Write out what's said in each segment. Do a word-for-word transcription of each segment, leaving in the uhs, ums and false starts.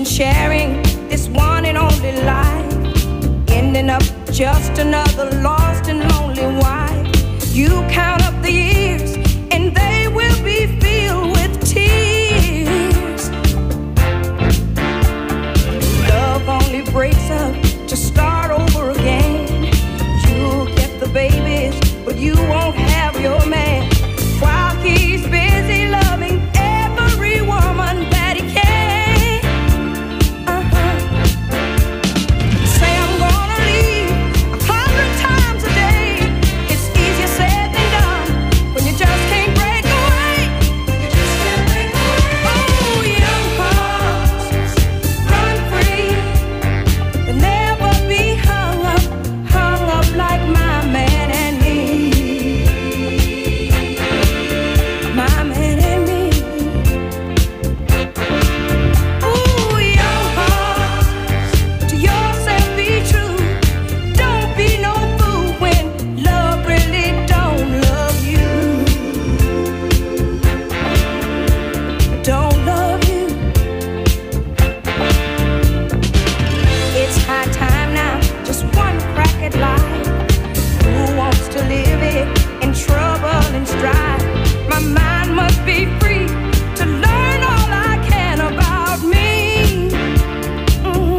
and sharing this one and only life, ending up just another lost and lonely wife. You count up the years and they will be filled with tears. Love only breaks up to start over again. You'll get the babies, but you won't have your man, while he's busy loving every woman that he can. Uh-huh. Say I'm gonna leave a hundred times a day. It's easier said than done when you just can't break away. You just can't break away. Oh, young hearts, run free. They'll never be hung up, hung up like my man and me. My man and me. Ooh, young hearts, to yourself be true. Don't be no fool when love really don't love you. Don't love you. It's high time now, just one crack at life. Who wants to live it in trouble and strife? My mind must be free to learn all I can about me. Mhm.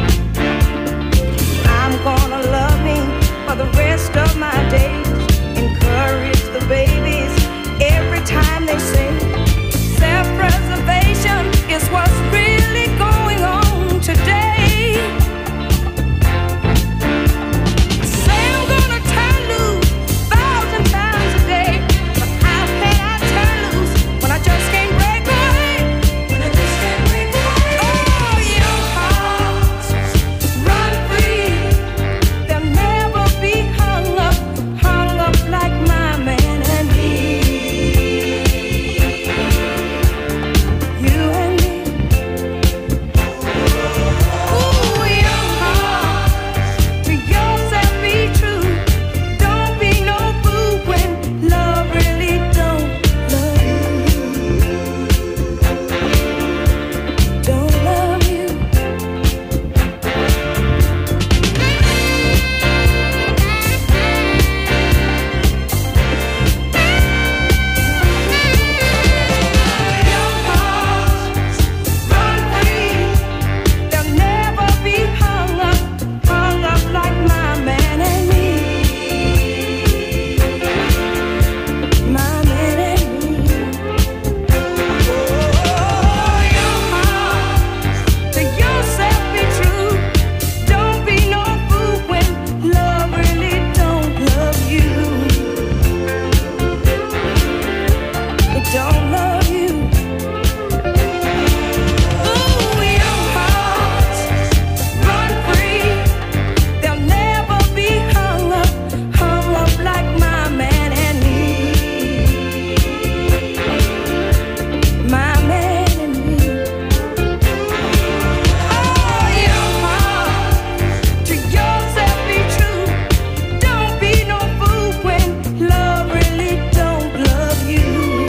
I'm gonna love me for the rest of my days. Encourage the babies every time they sing. Self-preservation is what's really going on today. Say I'm gonna turn loose thousand times a day, but how can I turn loose when I just can't break away? When I just can't break away. Oh, young hearts, run free. They'll never be hung up, hung up like my man and me. You and me. Ooh, young hearts, to yourself be true. Don't be no fool when love really don't love you. Don't love you. Young hearts, run free. They'll never be hung up, hung up like my man and me. My man and me. Oh, young hearts, to yourself be true. Don't be no fool when love really don't love you. It don't love you. Ooh, young hearts, run free. They'll never be hung up, hung up like my man and me. My man and me. Oh, young hearts, to yourself be true. Don't be no fool when love really don't love you.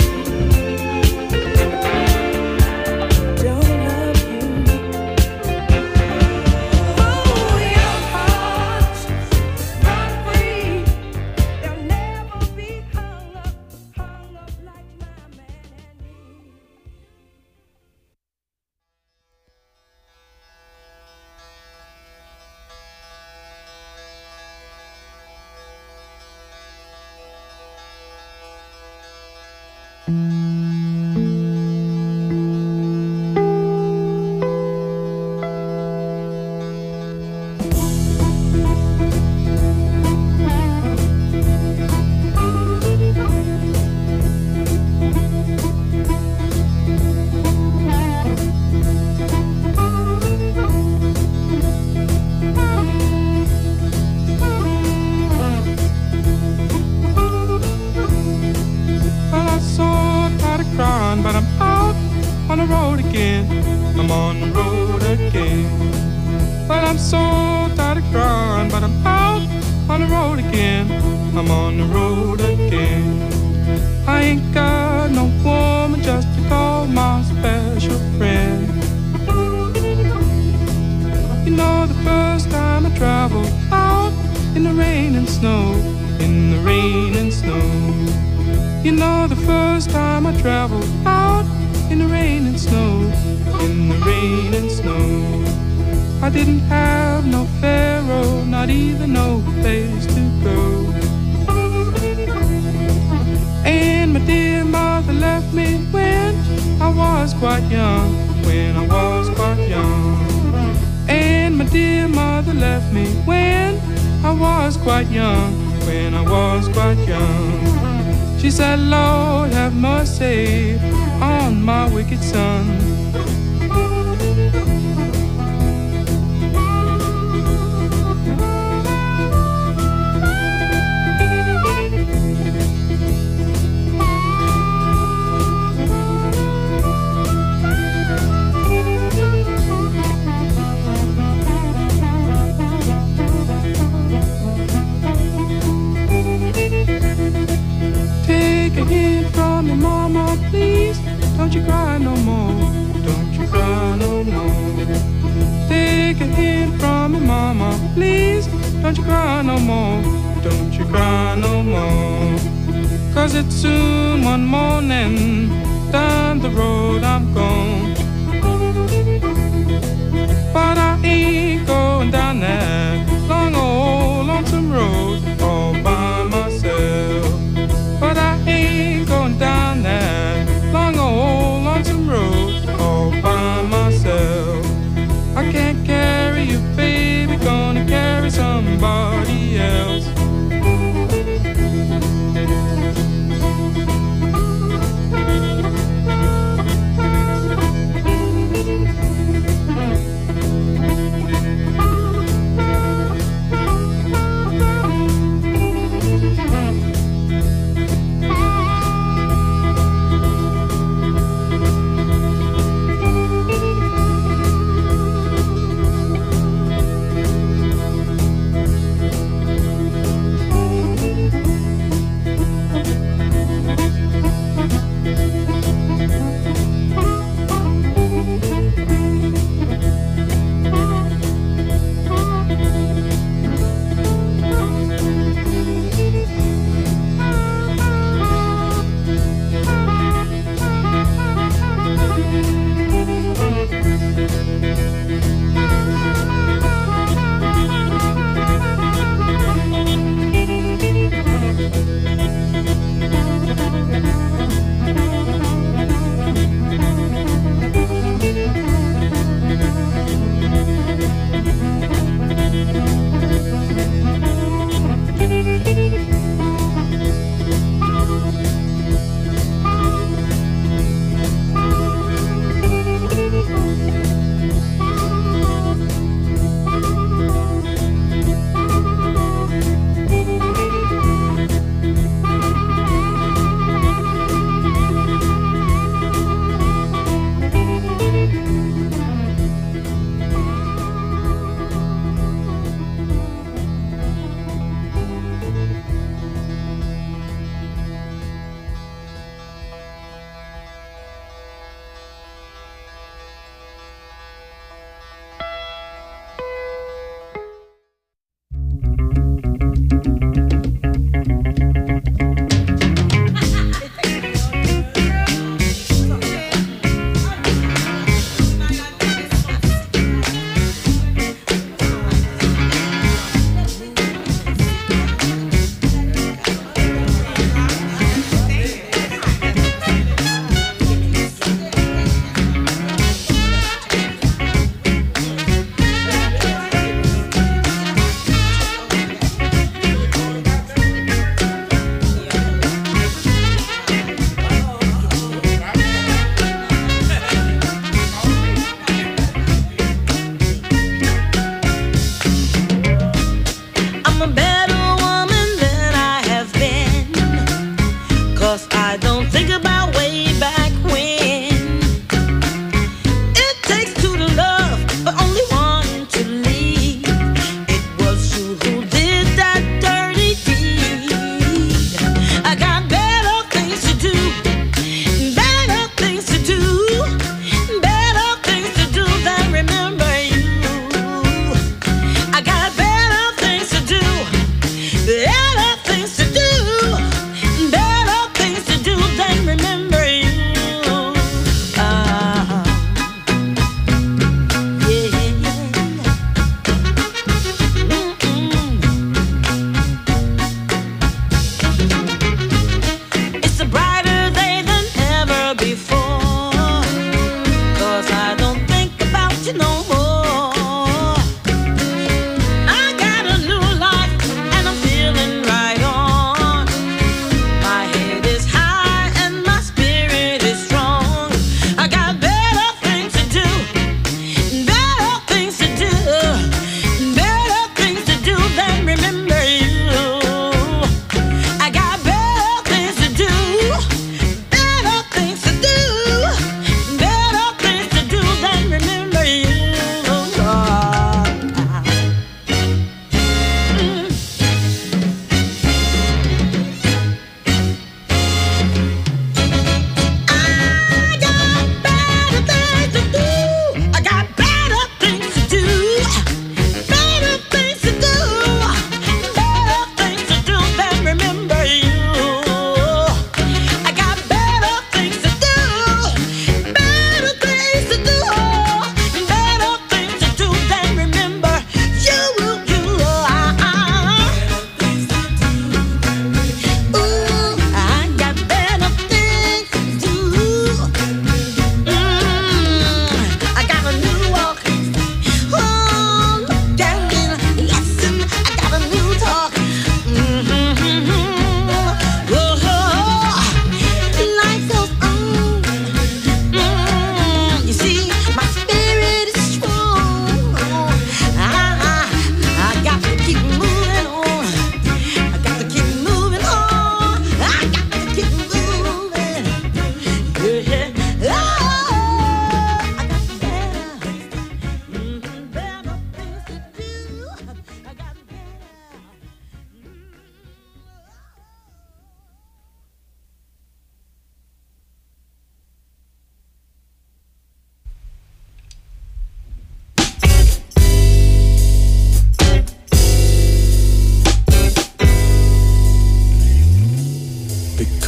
Don't love you. Oh, young hearts, run free. They'll never be hung up, hung up like my man and me. Well, I'm so tired of crying, but I'm out on the road again. I'm on the road again. Well, I'm so tired of crying, but I'm out on the road again. I'm on the road again. I ain't got no woman just to call my special friend. the rain and snow, in the rain and snow. You know the first time I traveled out in the rain and snow, in the rain and snow, I didn't have no pharaoh, not even no place to go. And my dear mother left me when I was quite young, when I was quite young. And my dear mother left me when I was quite young, when I was quite young. She said, Lord, have mercy on my wicked son. Take a hint from your mama, please. Don't you cry no more. Don't you cry no more. Take a hint from your mama, please. Don't you cry no more. Don't you cry no more. Cause it's soon one morning. Down the road I'm gone. But I ain't going down that long old lonesome road all by myself. But I ain't going down that long old lonesome road all by myself. I can't carry you, baby, gonna carry somebody else.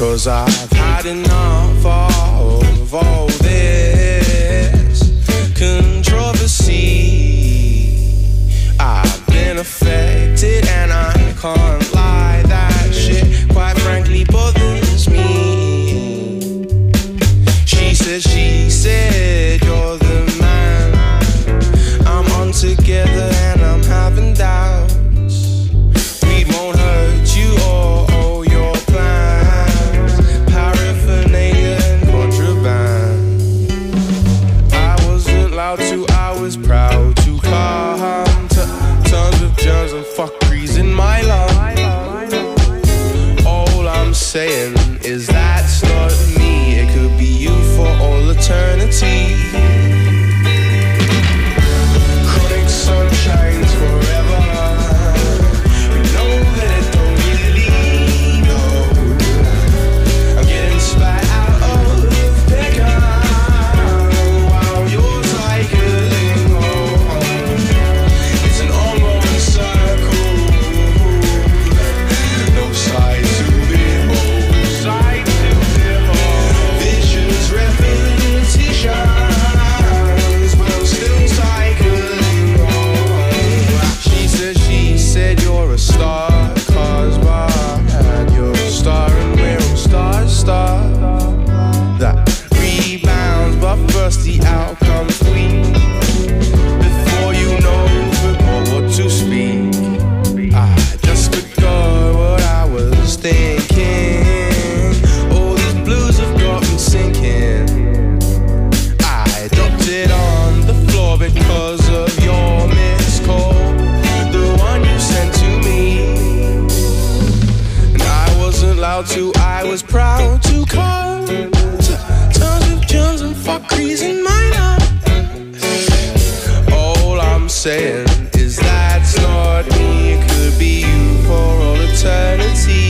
'cause I've had enough of all this controversy. I've been affected and I can't lie, that shit quite frankly bothers me. She said, she said, you're the man. I'm on together and I'm having doubts. We won't hurt you or all your plans. Paraphernalia and contraband. I wasn't loud to, I was proud to come to tons of germs and fuckeries in my life. All I'm saying is that's not me. It could be you for all eternity. Chronic sun shines forever. We know that it don't really go. I'm getting spat out of Peckham while you're cycling home. It's an ongoing circle. No side to behold. Side to behold. Vicious repetitions, but I'm still cycling home. She said, she said you're a star, 'cause and you're a star and we're all stars, star. That rebounds, but first the outcome's weak. Before you know what to speak, I just forgot what I was thinking. All these blues have got me sinking. I dropped it on the floor because of your missed call, the one you sent to me. And I wasn't loud to, I was proud to come to tons of germs and fuckeries in my life. All I'm saying is that's not me. It could be you for all eternity.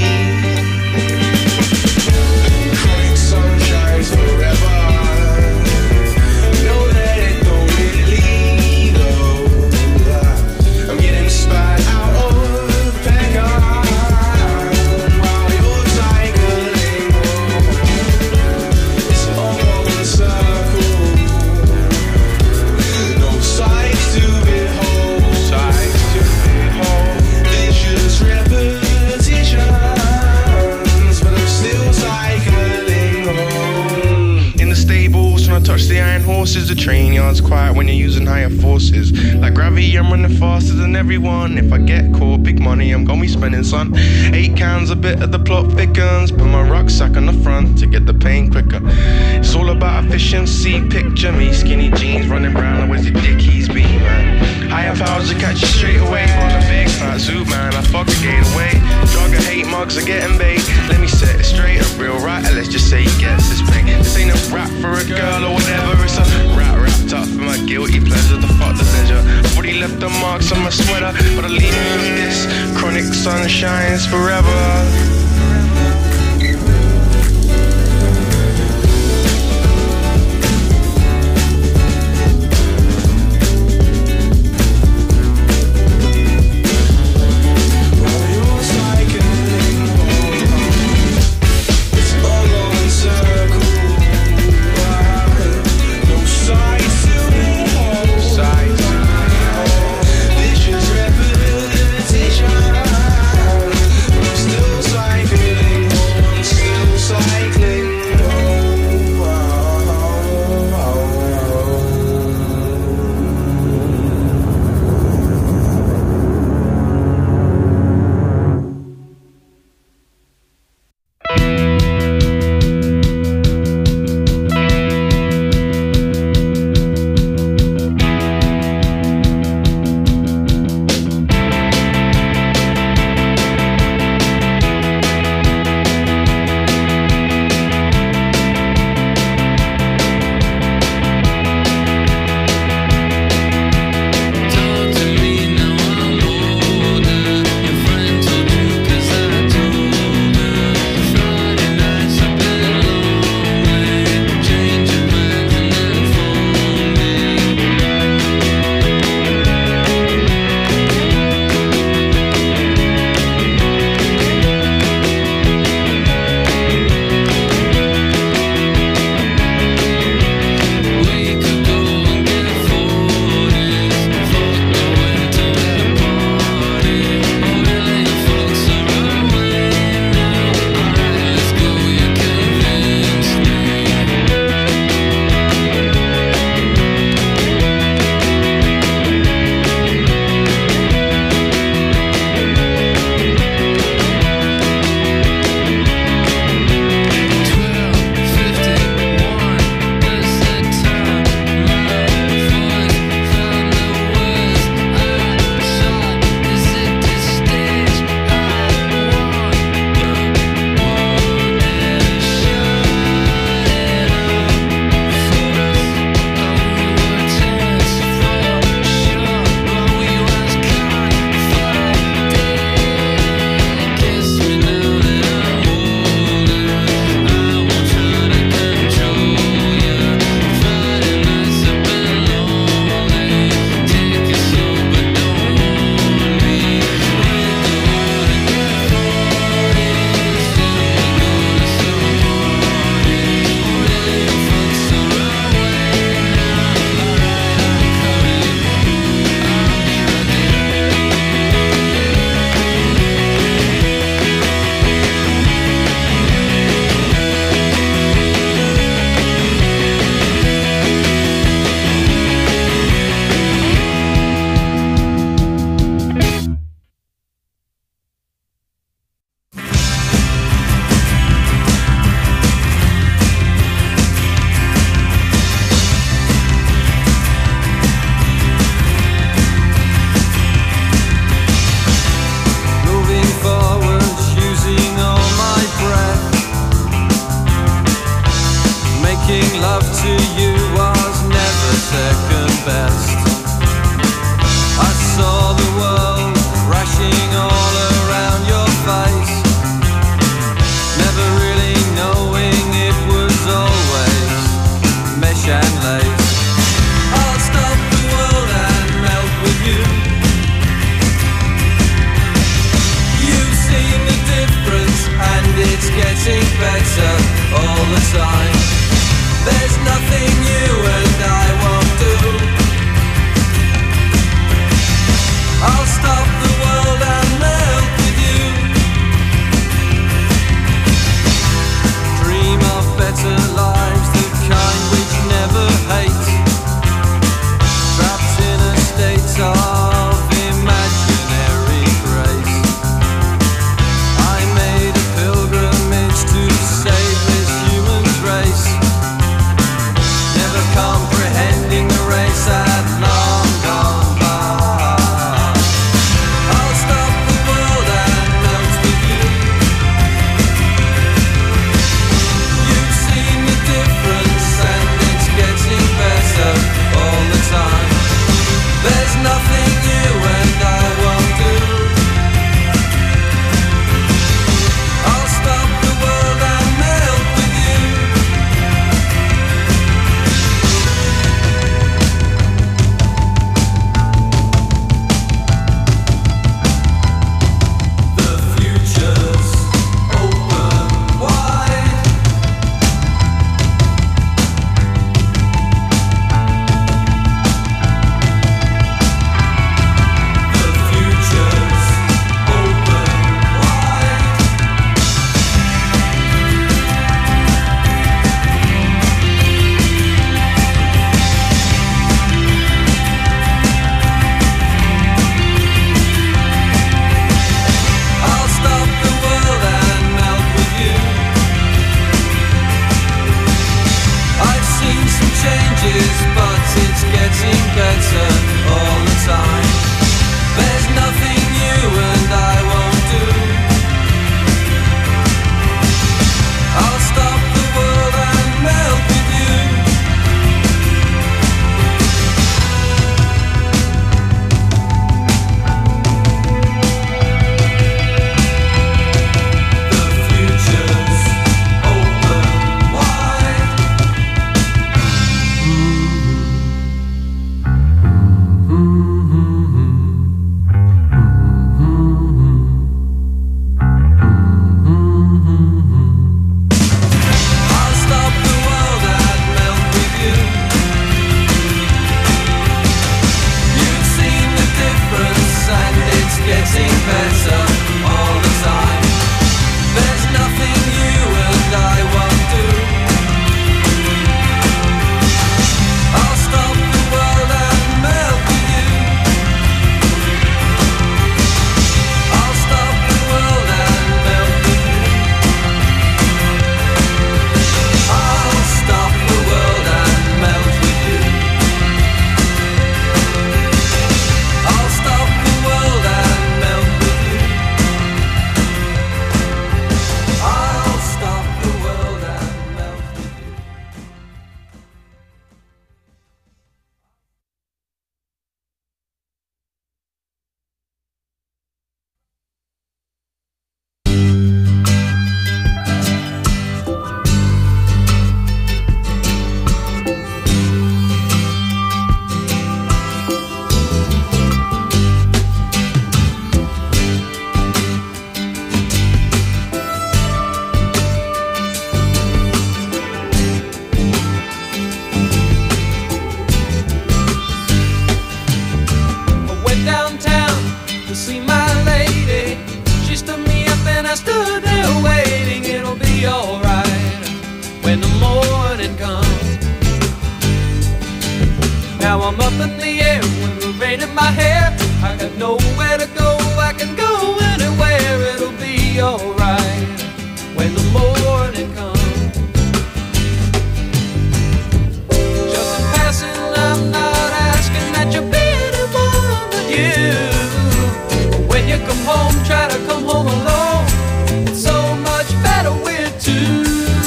Chronic sun shines forever. Know that it don't really go. I'm getting spat out of Peckham while you're cycling home. It's an ongoing circle. No sights to behold. Sights to behold. Vicious repetitions, but I'm still cycling home. In the stables, when I touch the iron horses, the train yard's quiet when you're using higher forces. Like gravity, I'm running faster than everyone. If I get caught, big money, I'm gonna be spending, son. Eight cans, a bit of the plot thickens. Put my rucksack on the front to get the pain quicker. It's all about efficiency. Picture me, skinny jeans, running round like where's the dickies be, man. Higher powers to catch you straight away. On a big fat zoot, man, I fuck the gate away. Drug and hate mugs are getting bait. Let me set it straight, a real writer, let's just say he gets this bang. This ain't a rap for a girl or whatever, it's a rap wrapped up for my guilty pleasure. The fuck the pleasure. I've already left the marks on my sweater, but I leave me with this. Chronic sun shines forever. Still Now I'm up in the air with the rain in my hair. I got nowhere to go, I can go anywhere. It'll be alright when the morning comes. Just in passing, I'm not asking that you be anyone but you. When you come home, try to come home alone. It's so much better with two.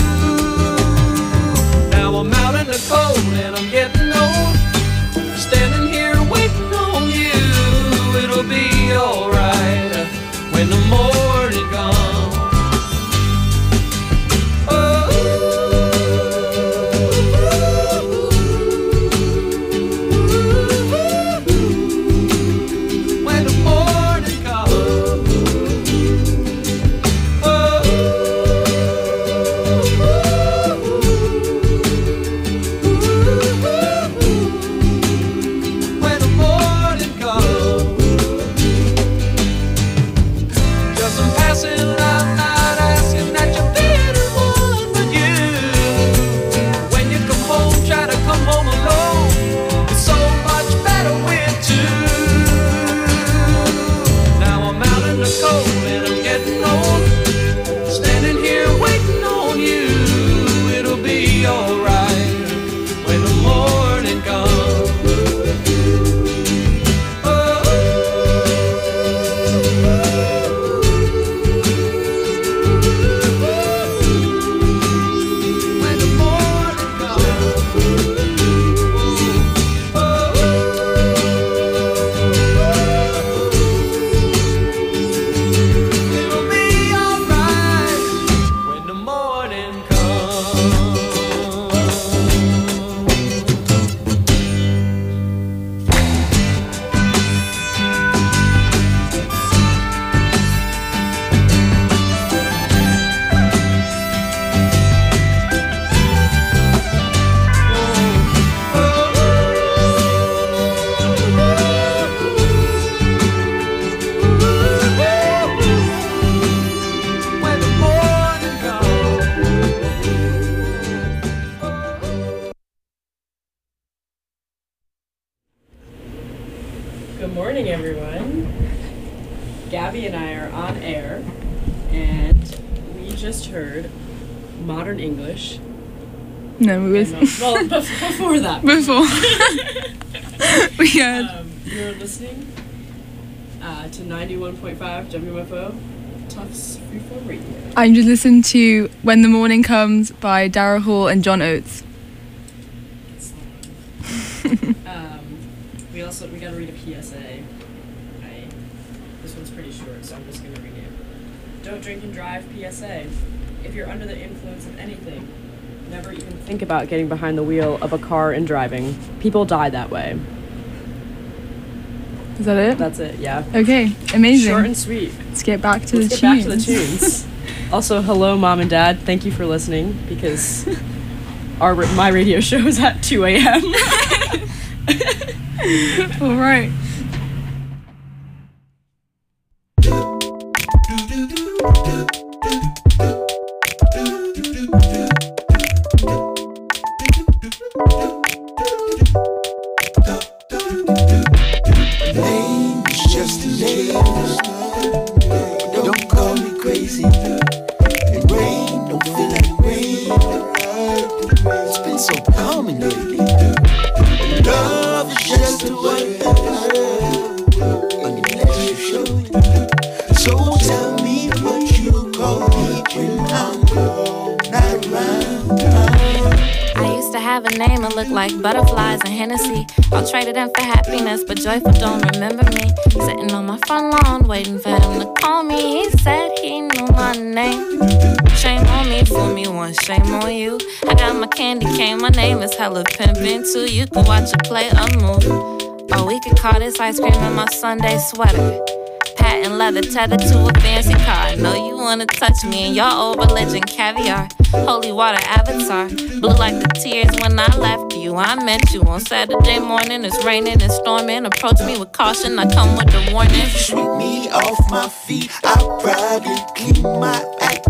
Now I'm out in the cold and I'm getting old, standing here waiting on you. It'll be alright when the morning comes. Oh, when the morning comes. Oh, when the morning comes. Just in passing, I'm not asking that you be anyone but you. When you come home, try to come home alone. It's so much better with two. Now I'm out in the cold and I'm getting old, standing here waiting on you. It'll be alright when the morning comes. Oh, when the morning comes. Oh, it'll be alright when the morning comes. When the morning comes. Good morning, everyone. Gabby and I are on air, and we just heard Modern English. No, we And, was uh, well, bef- before that. before. We had Um, you're listening uh, to ninety-one point five W F O, Tufts Freeform Radio. I'm just listening to When the Morning Comes by Daryl Hall and John Oates. um, we also we gotta read a P S A. I, this one's pretty short, so I'm just gonna read it. Don't drink and drive. P S A. If you're under the influence of anything, never even think about getting behind the wheel of a car and driving. People die that way. Is that it? That's it. Yeah. Okay, amazing. Short and sweet. Let's get back to Let's the get tunes. back to the tunes. Also, hello, Mom and Dad. Thank you for listening, because our my radio show is at two a.m. All right. Name is just a name. Don't call me crazy. And rain don't feel like rain. It's been so calming lately. Love is just a word unless you show it. So tell me what you call me when I'm not around. I used to have a name that looked like butterflies and Hennessy. I'll trade it in for happiness, but Joyful don't remember me. Sitting on my front lawn, waiting for him to call me. He said he knew my name. Shame on me, fool me once, shame on you. I got my candy cane, my name is hella pimpin' too. You can watch it play a move. Or we could call this ice cream in my Sunday sweater. Patent leather tethered to a fancy car. I know you wanna touch me in your old religion, caviar. Holy water avatar, blue like the tears when I left you. I met you on Saturday morning, it's raining and storming. Approach me with caution, I come with a warning. Sweep me off my feet, I'll probably clean my act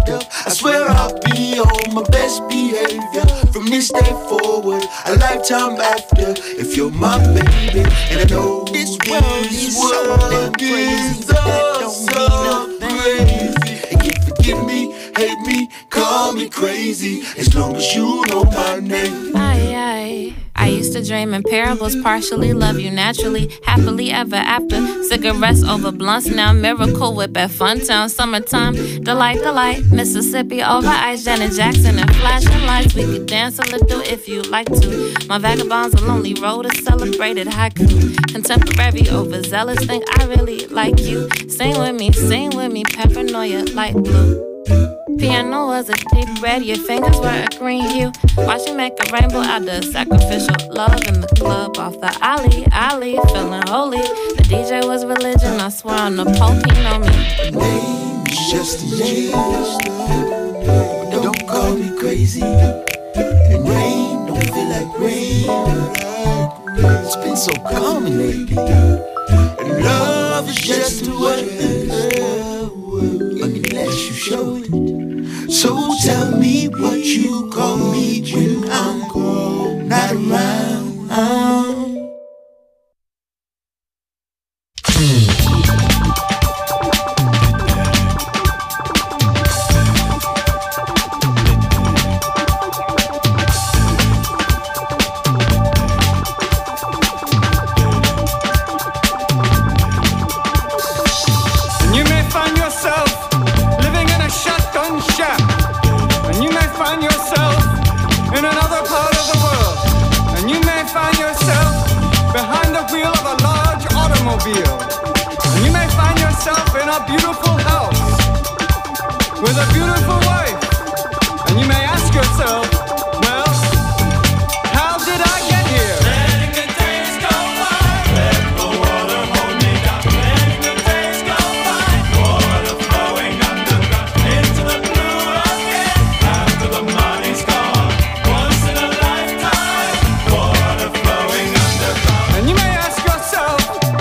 fucked up, I swear I'll be on my best behavior from this day forward, a lifetime after. If you're my baby, and I know this world is so damn crazy, but that don't mean a thing. And you forgive me, hate me, call me crazy, as long as you know my name. Aye, aye. I used to dream in parables, partially love you naturally, happily ever after. Cigarettes over blunts, now Miracle Whip at Funtown. Summertime, delight, delight. Mississippi over ice, Janet Jackson and flashing lights. We could dance a little if you like to. My vagabonds a lonely road, a celebrated haiku. Contemporary, overzealous, think I really like you. Sing with me, sing with me, paranoia, light blue. Piano was a deep red, your fingers were a green hue. Watch you make a rainbow out of sacrificial love in the club off the alley, alley, feeling holy. The D J was religion, I swear on the Pope, he know me. The name is just a name, but don't call me crazy. And rain don't feel like rain. It's been so common lately. And love is just a word, unless you show it. So tell me what you call me when I'm not around. And you may find yourself in a beautiful house with a beautiful wife, and you may ask yourself, well, how did I get here? Letting the days go by, let the water hold me down. Letting the days go by, water flowing underground into the blue again. After the money's gone, once in a lifetime, water flowing underground. And you may ask yourself,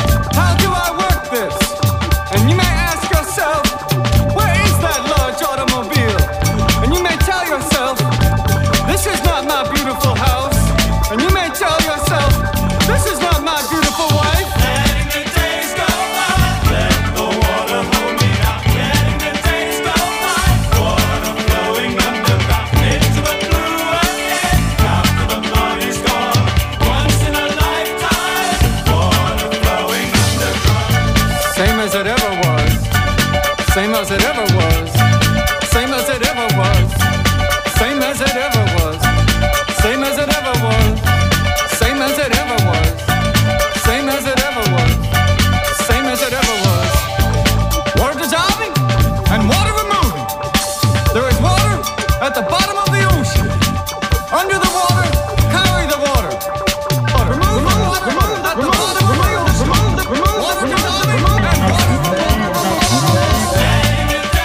and you may ask yourself, where is that large automobile? And you may tell yourself, this is not my beautiful house. And you may tell yourself, this is not my beautiful wife. Letting the days go by, let the water hold me down. Letting the days go by, water flowing underground into the blue again. After the money's gone, once in a lifetime, water flowing underground. Same as it ever was. Same as it ever was. Same as it ever was. Same as it ever was. Same as it ever was. Same as it ever was. Same as it ever was. Same as it ever was. Water dissolving and water removing. There is water at the bottom of the ocean. Under the water, carry the water. Remove the water at the bottom of the ocean. Water dissolving and water removing.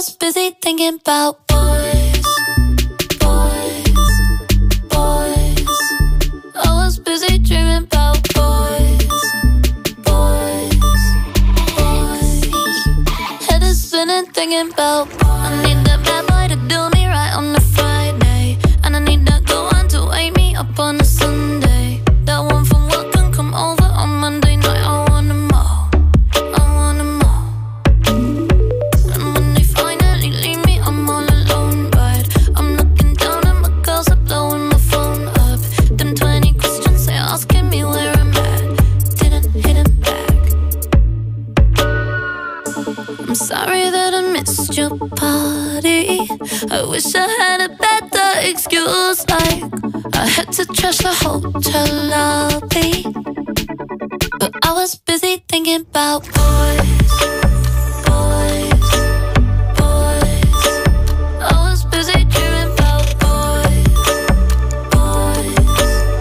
was busy thinking about boys, boys, boys. I was busy dreaming about boys, boys, boys. Head is spinning thinking about boys. I need that bad boy to do me right on a Friday, and I need that good one to wake me up on a Sunday. That one from work can come over on Monday night. I want them all, I want them all. And when they finally leave me, I'm all alone, right? I'm looking down and my girls are blowing my phone up. Them twenty questions they asking me where I'm at, didn't hit it back. I'm sorry that I missed your party. I wish I had a better excuse, like I had to trash the hotel lobby. But I was busy thinking about boys, boys, boys. I was busy dreaming about boys, boys,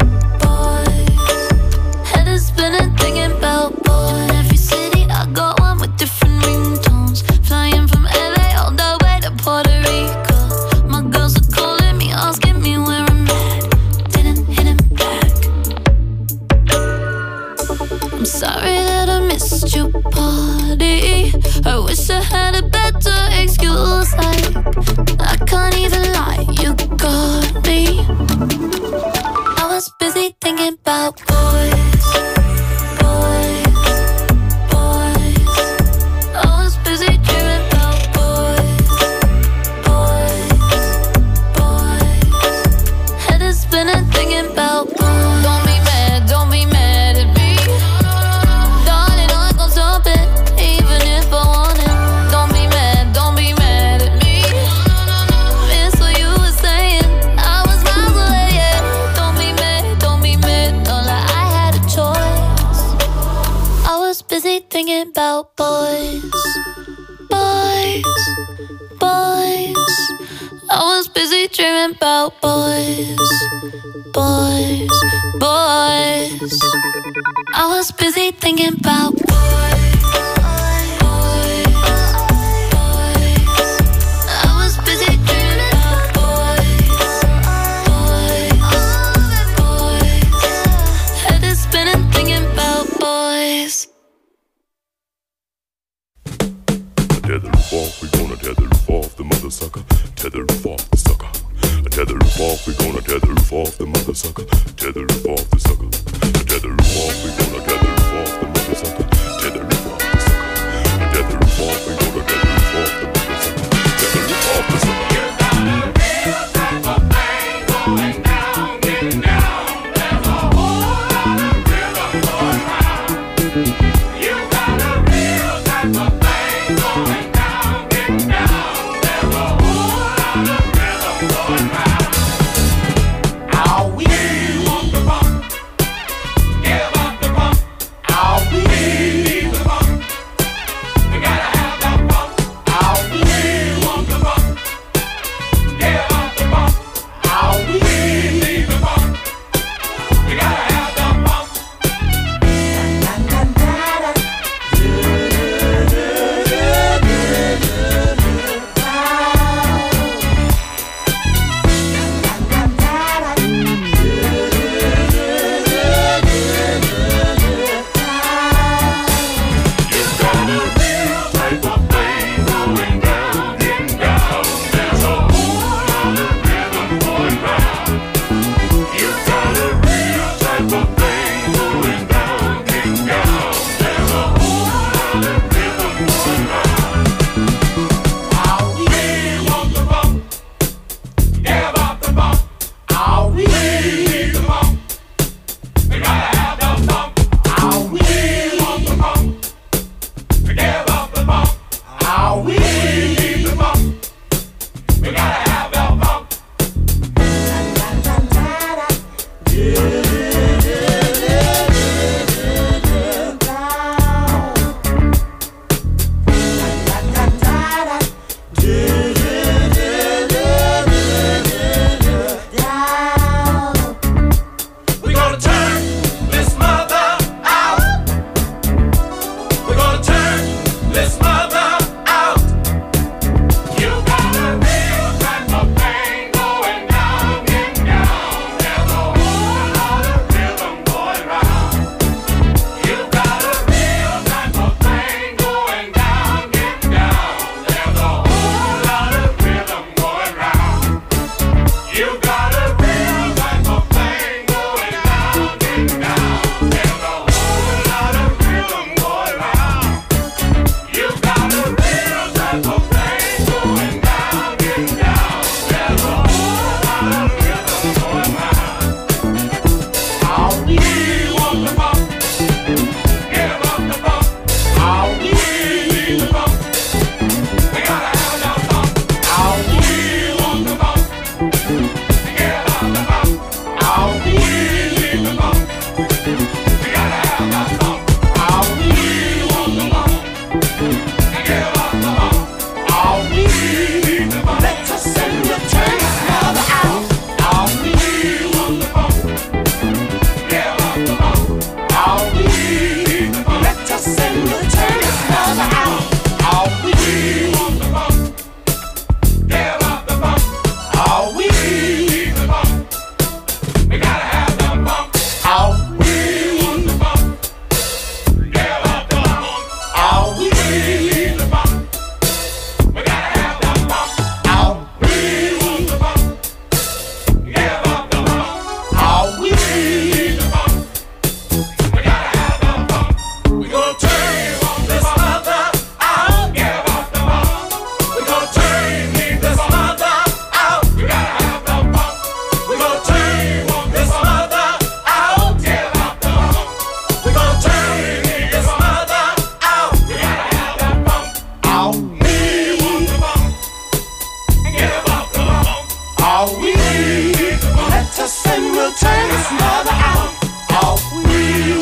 boys. Head is spinning thinking about boys. In every city I got one with different ringtones. Flying from L A all the way to Puerto Rico. My girls are calling me, asking me where I'm at, didn't hit it back. I'm sorry that I missed your party. I wish I had a better excuse, like I can't even lie, you got me. I was busy thinking about boys, boys, boys. I was busy dreaming about boys, boys, boys. Head is spinning thinking about boys. Don't be mad, don't be mad at me, darling, I gon' stop it, even if I want it. Don't be mad, don't be mad at me, miss what you were saying, I was miles away, yeah. Don't be mad, don't be mad, don't lie, I had a choice. I was busy thinking about boys, boys, boys. I was busy dreaming about boys, boys, boys. I was busy thinking about boys, boys, boys. I was busy dreaming about boys, boys, boys. Head is spinning thinking about boys. Tether roof off, we gonna tether roof off the mother sucker. Tether roof off the sucker. Tether roof off, we gonna tether roof off the mother sucker. Tether roof off the sucker. Tether roof off, we gonna tether roof off the mother sucker. Tether roof off the sucker. Tether roof off, we gonna tether roof off the mother sucker. Tether roof off the sucker. You got a real type of thing going down, getting down. There's a whole lot of rhythm going round. You got a real type of thing going down, getting down. There's a whole lot of rhythm going round. How we give up the bump, give up the bump. we'll turn this mother out. All we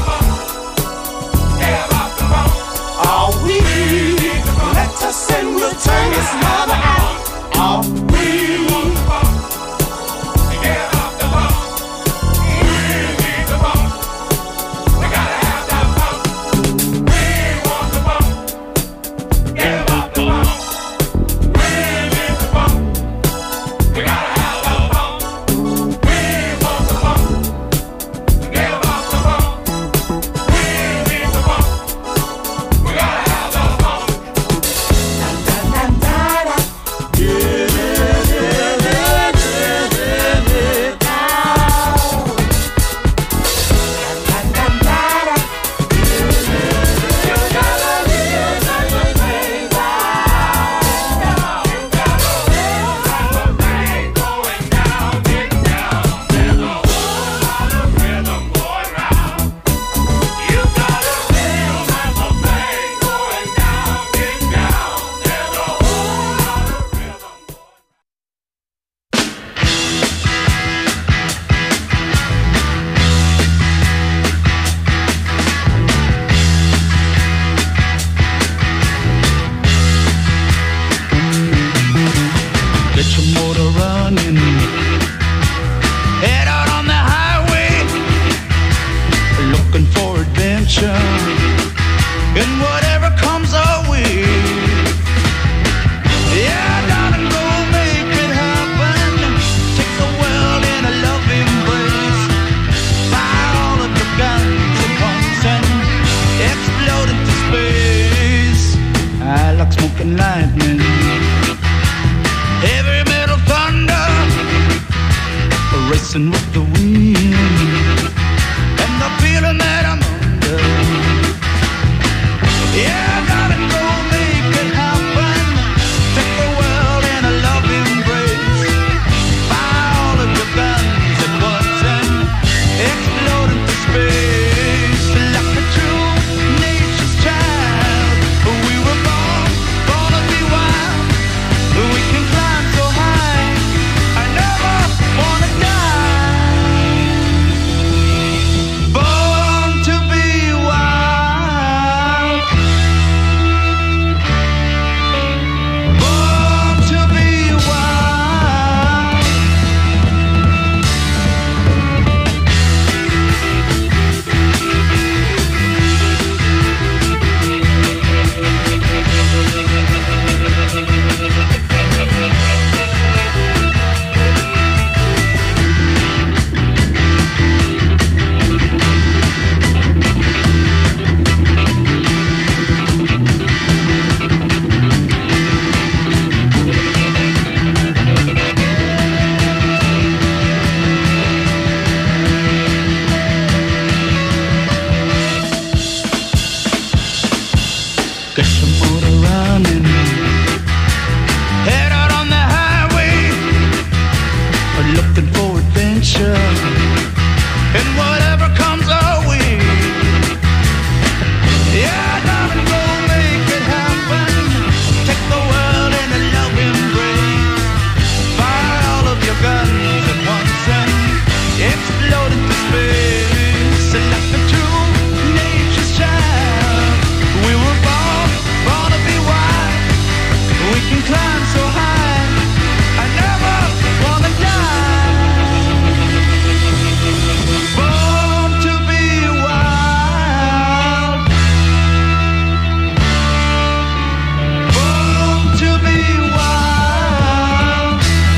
get off the phone. All we let us and we'll turn this mother out. All we get off the phone. We need the phone. We gotta have that phone. We want the phone. Get off the phone. We need the phone. We gotta have that phone. We want the phone. Get off the phone. We need the phone. We gotta have that phone. Da da da da. Yeah, yeah, yeah, yeah, yeah, yeah, yeah. Da da da da. You gotta live like a thing now. You gotta live like a thing going down, getting down. There's a whole lot of rhythm going round. You gotta live like a thing going down, getting down. There's a whole lot of rhythm going Get your motor running. Head out on the highway, looking for adventure and whatever comes our way. Yeah, darling, go make it happen. Take the world in a love embrace. Fire all of your guns at once and explode into space. I like smoking lightning. Heavy metal thunder, racing with the wind, and the feeling that I'm under. Yeah, gotta go make it happen. Take the world in a love embrace. Fire all of your guns at once and explode into space. Like a true nature's child, we were born, born to be wild. We can climb so high, I never wanna die. Born to be wild. Born to be wild. Get your motor running. Head out on the highway, looking for adventure and whatever comes our way. Yeah, darling, go make it happen. Take the world in a love embrace. Fire all of your guns at once and explode into space. Like a true nature's child, we were born, born to be wild. We can climb so high, I never wanna die. Born to be wild. Born to be wild.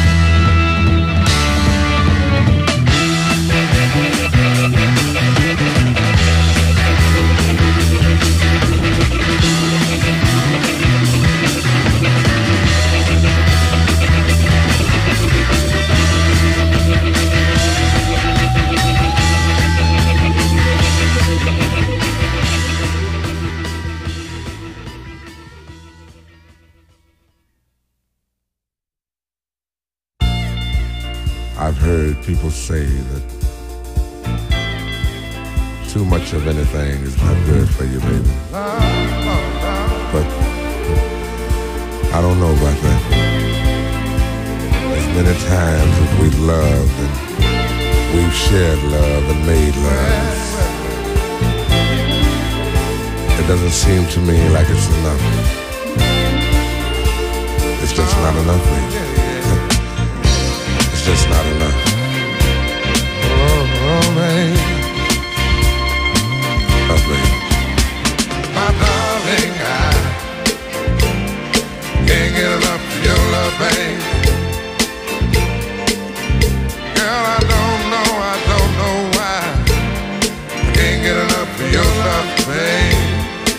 I've heard people say that too much of anything is not good for you, baby. But I don't know about that. As many times as we've loved and we shared love and made love, it doesn't seem to me like it's enough. It's just not enough, baby. It's just not enough. Oh, oh, baby. Oh, baby. My darling, I can't get enough of your love, babe. Girl, I don't know, I don't know why I can't get enough of your love, babe.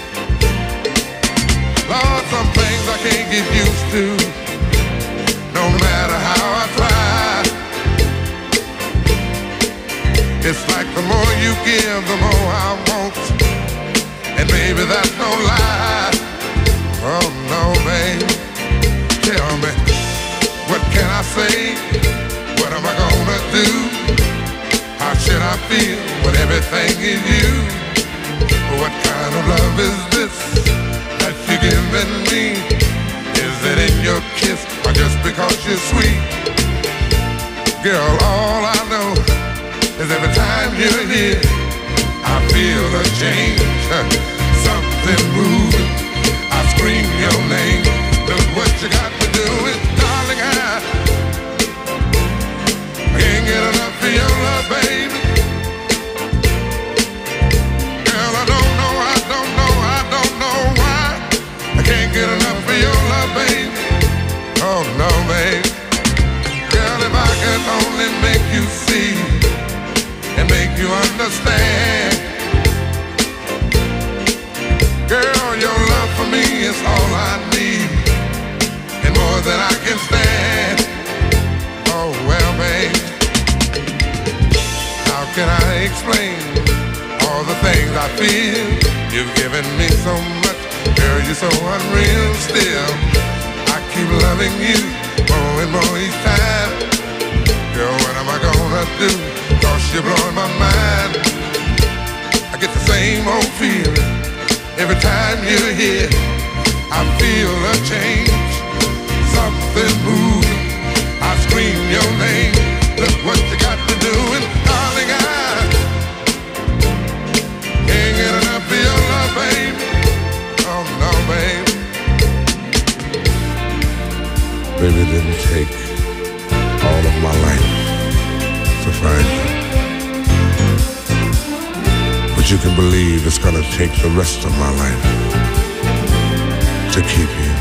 Lord, some things I can't get used to, no matter how I try. It's like the more you give, the more I want, and baby, that's no lie. Oh no, babe. Tell me, what can I say? What am I gonna do? How should I feel when everything is you? What kind of love is this that you're giving me? Is it in your kiss or just because you're sweet? Girl, all I know is every time you're here, I feel a change, something moving. I scream your name. Look what you got to do is, darling, I can't get enough of your love, baby. Girl, I don't know, I don't know, I don't know why I can't get enough of your love, baby. Oh no, baby. Girl, if I could only make you see and make you understand. Girl, your love for me is all I need, and more than I can stand. Oh well, babe, how can I explain all the things I feel? You've given me so much, girl, you're so unreal still. I keep loving you more and more each time. Girl, what am I gonna do? Cause you're blowing my mind. I get the same old feeling every time you're here. I feel a change, something moving. I scream your name. Look what you got to do, and darling, I can't get enough of your love, baby. Oh no, baby. Baby, it didn't take all of my life to find you, but you can believe it's gonna take the rest of my life to keep you.